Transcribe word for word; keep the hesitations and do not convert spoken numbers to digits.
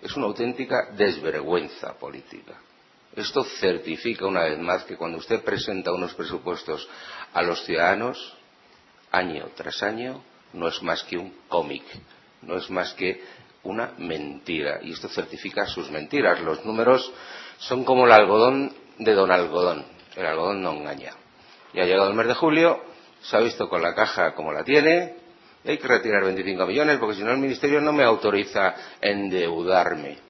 es una auténtica desvergüenza política. Esto certifica una vez más que cuando usted presenta unos presupuestos a los ciudadanos, año tras año, no es más que un cómic, no es más que una mentira. Y esto certifica sus mentiras. Los números son como el algodón de don Algodón. El algodón no engaña. Ya ha llegado el mes de julio, se ha visto con la caja como la tiene, y hay que retirar veinticinco millones porque si no el Ministerio no me autoriza a endeudarme.